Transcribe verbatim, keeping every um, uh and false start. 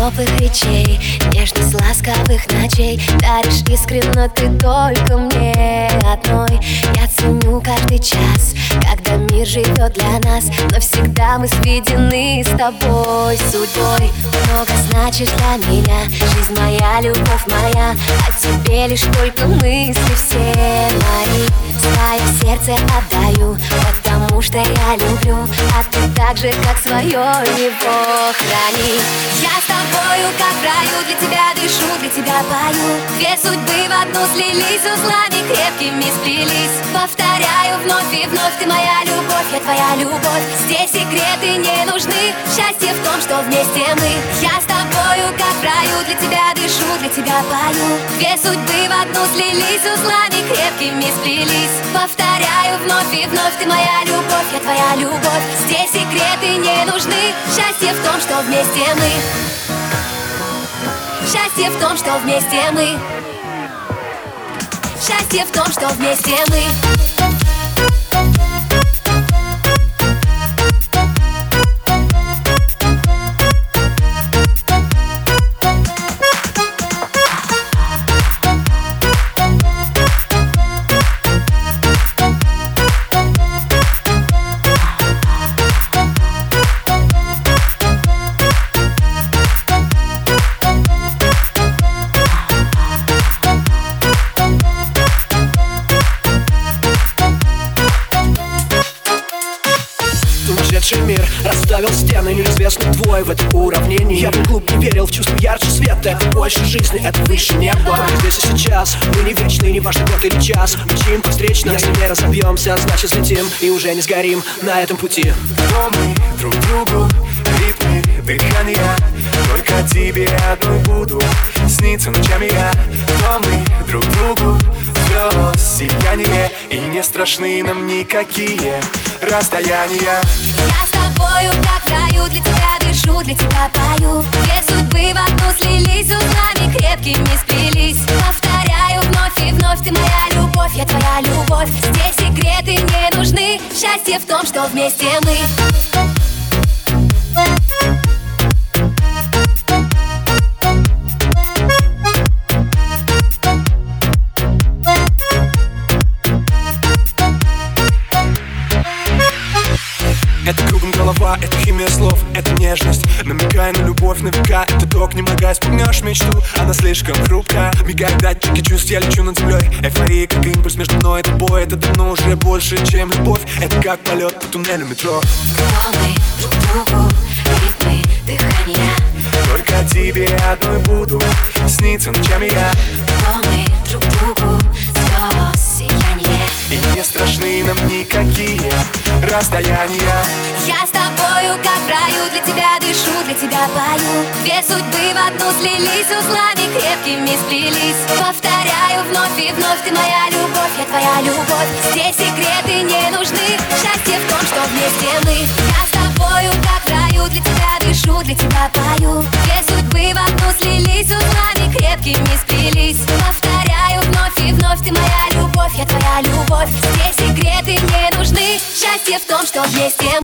теплых речей, нежность ласковых ночей. Даришь искренно ты только мне одной. Я ценю каждый час, когда мир живет для нас, но всегда мы сведены с тобой судьбой. Много значишь для меня, жизнь моя, любовь моя. О тебе лишь только мысли все мои. Свое сердце отдаю, потому что я люблю, а ты так же, как свое, его храни. Я с тобою, как в раю, для тебя дышу, для тебя пою. Две судьбы в одну слились, узлами крепкими сплелись. Повторяю вновь и вновь, ты моя любовь, я твоя любовь. Здесь секреты не нужны, счастье в том, что вместе мы. Я с тобою, как в раю, для тебя дышу, для тебя пою. Две судьбы в одну слились, узлами крепкими сплелись. Повторяю вновь и вновь, ты моя любовь, я твоя любовь. Здесь секреты не нужны, счастье в том, что вместе мы. Счастье в том, что вместе мы. Счастье в том, что вместе мы. Ушедший мир расставил стены, неизвестный твой в этом уравнении. Я был глуп, не верил в чувство ярче света. Это больше жизни, это выше неба. Здесь и сейчас, мы не вечны, не важно год или час. Мчим встречно, если не разобьемся, значит взлетим и уже не сгорим на этом пути. Но мы друг другу ритмы дыхания, только тебе одной буду сниться ночами я. Но мы друг другу звезд сияние, и не страшны нам никакие расстояния. Я с тобою, как в раю, для тебя дышу, для тебя пою. Две судьбы в одну слились, узлами крепкими сплелись. Повторяю вновь и вновь, ты моя любовь, я твоя любовь. Здесь секреты не нужны, счастье в том, что вместе мы. Это кругом голова, это химия слов, это нежность, намекая на любовь на века. Это ток, не моргай, вспомнешь мечту, она слишком хрупка. Мигают датчики чувств, я лечу над землей. Эйфория, как импульс между мной и тобой. Это давно уже больше, чем любовь. Это как полет по туннелю метро. Мы друг другу ритмы дыхания, только тебе одной буду сниться ночами я. мы друг другу звезд сияние, и не страшны нам никакие расстояния. Я с тобою, как в раю, для тебя дышу, для тебя пою. Две судьбы в одну слились, узлами крепкими сплелись. Повторяю вновь и вновь, ты моя любовь, я твоя любовь. Здесь секреты не нужны, счастье в том, что вместе мы. Я с тобою, как в раю, для тебя дышу, для тебя пою. Две судьбы в одну слились, узлами крепкими сплелись. Повторяю вновь и вновь, ты моя любовь, я твоя любовь. Здесь секреты не нужны, счастье в том, что вместе мы.